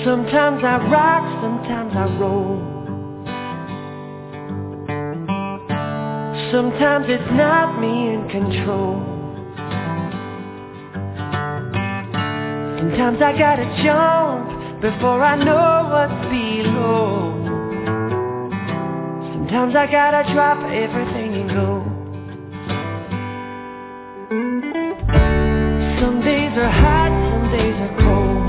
Sometimes I rock, sometimes I roll. Sometimes it's not me in control. Sometimes I gotta jump before I know what's below. Sometimes I gotta drop everything and go. Some days are hot, some days are cold.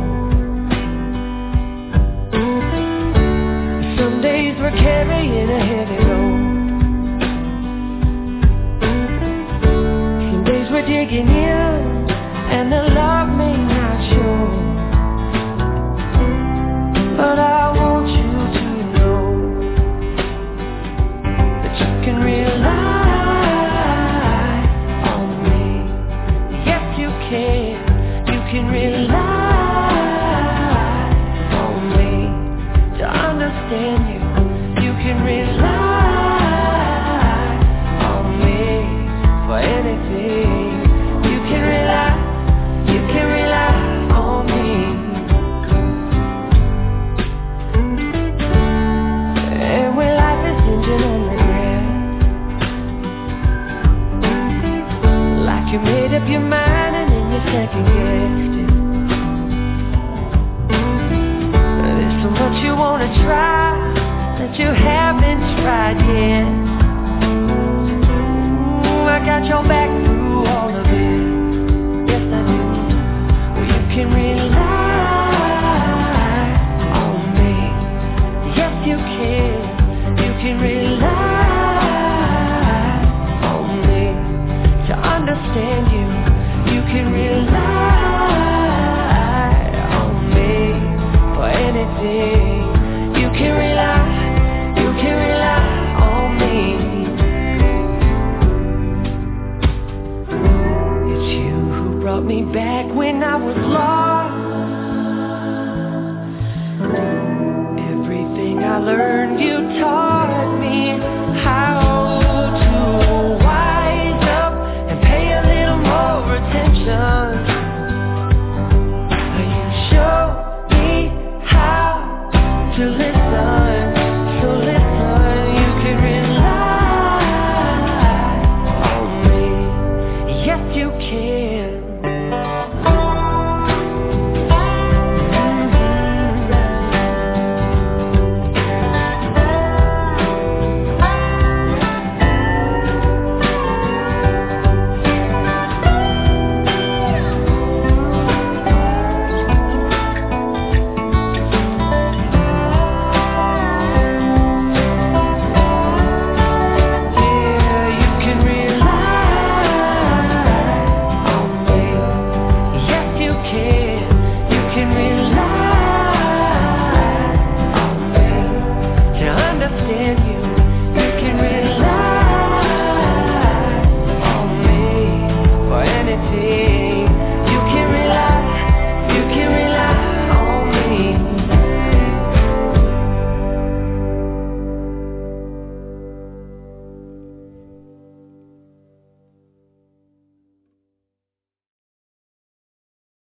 Some days we're carrying a heavy load. Some days we're digging in and the love may not show. But I want you to know that you can rely on me. Yes, you can. You can rely on me to understand you. You can rely on me for anything. You can rely on me. And when life is hinging on regret, like you made up your mind and then you second guessed it. There's so much you wanna try that you haven't tried yet. Ooh, I got your back through all of it. Yes, I do. Well, you can rely on me. Yes, you can. You can rely on me to understand you. You can rely on me for anything. You can rely on me. It's you who brought me back when I was lost. Everything I learned